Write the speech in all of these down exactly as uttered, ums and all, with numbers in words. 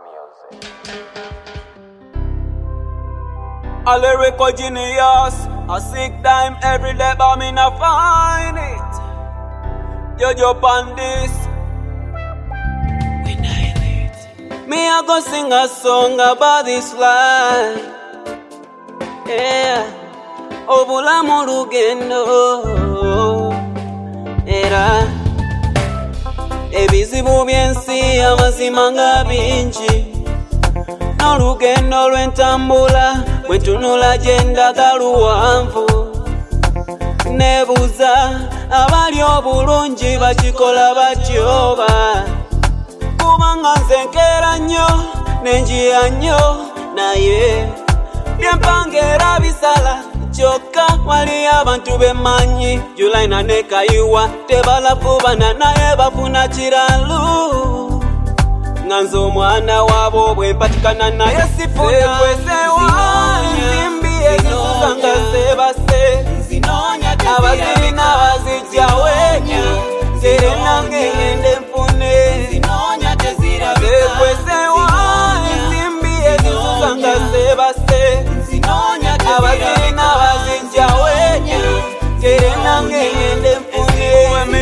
music. A lyrical genius, a sick time every day, but me not find it. You jump on this, we nail it. Me I go sing a song about this life. Yeah, obula mu lugendo era ebizibu byensi amazima nga bingi n'olugendo lw'entambula bwetunula gyendaga luwanvu nebuuza abali obulungi bakikola batyoba kubanga nze nkeera nnyo nenjiya nnyo naye byempanga era bisala kyokka wali abantu b'emmanyi Julayina ne Kayiwa tebalafubana naye bafuna kiralu nga nze omwana waabo bwe mpatikana naye sifuna nzimbi ezisusa nga zeebase abazirina bazijjawe nzere nange ngende nfune zekwesewa nzimbi ezisusa nga zeebase abazirina bazijjawe nzere nange ngende nfune.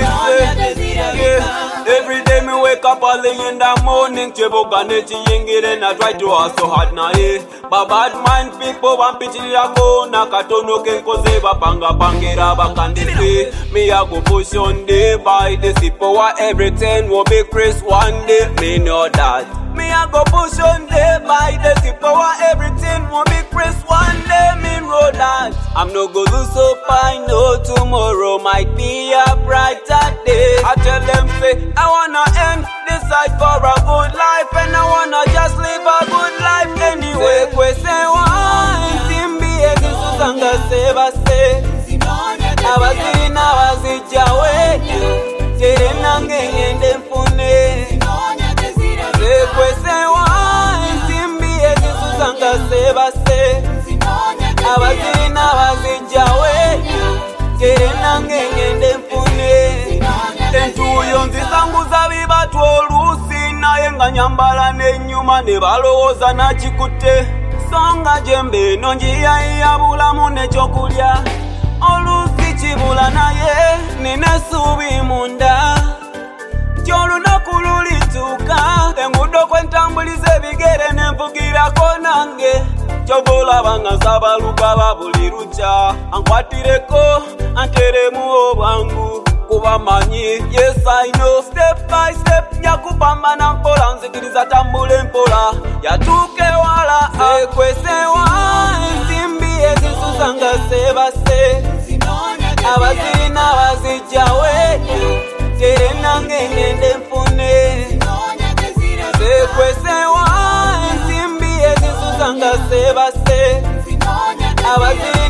Every day me wake up early in the morning, Cheboga neti yingire na try to hustle hard na eh. But bad mind people want pity ya go na katono kenkoze bapanga pangira bakandisi. Me a go push on day by the power everything will be Chris one day. Me know that. Me a go push on day by the power everything will be Chris one day. Me know that. I'm no go lose hope, I know tomorrow might be a brighter day. I tell them say I wanna end this life for a good life, and I wanna just live a good life anyway. Sekwesewa nzimbi ezisusa nga zeebase abazirina bazijjawe nzere nange ngende nfune. Sekwesewa nzimbi ezisusa nga zeebase abazirina bazijjawe nzere nange ngende nfune. Entuuyo nzizanguza bibatu oluusi naye nga nyambala n'ennyuma ne balowooza nakikutte songa jembe eno njiyayiya bulamu n'ekyokulya oluusi kibula naye nina essuubi munda nti olunaku lulituuka enguudo kwentambuliza ebigere nenvugirako nange kyova olaba nga nsabalugaba buli lukya ankwatireko anteremu obwangu kuba manyi. Yes I know step by step nyakupambana mpola nzikiriza tambule mpola yatuuke wala sekwesewa nzimbi ezisusa nga zeebase abazirina bazijjawe nzere nange ngende nfune. Sekwesewa nzimbi ezisusa nga zeebase abazirina